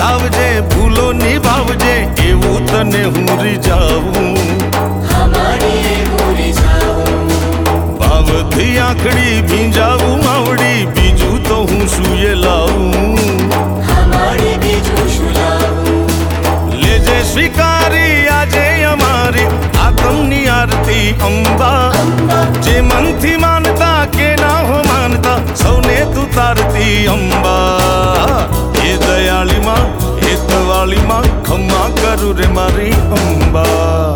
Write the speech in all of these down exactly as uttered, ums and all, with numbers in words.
લાવજે ભૂલો નિભાવજે એવું તને હું રીઝાવું ભાવથી આંખડી ભીંજાવું માવડી બીજું તો હું સુએ લાવું લેજે સ્વીકારી આજે અમારી આતમની આરતી અંબા જે મનથી માનતા કે ના હો માનતા સૌને તું તારતી અંબા એ દયાળી માં હેતવાળી માં ખમ્મા કરું રે મારી અંબા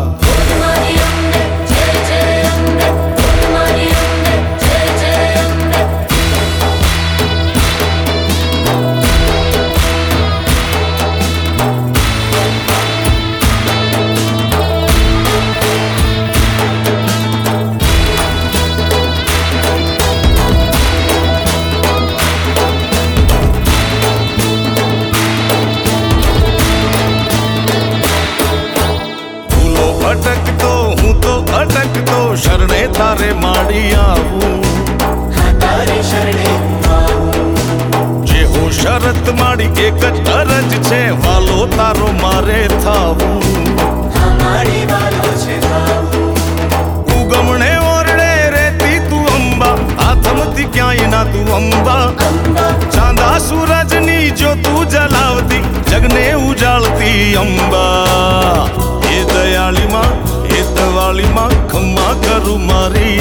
અટકતો હું તો અટકતો શરણે તારે માડી આવું જે હું શરત માડી એક જ અરજ છે વાલો તારો મારે થાવું ઉગમણે ઓરડે રેતી તું અંબા આથમતી ક્યાંય ના તું અંબા ચાંદા સૂરજની જો તું જલાવતી જગને ઉજાળતી અંબા એ દયાળી માં હેતવાળી માં ખમ્મા કરું મારી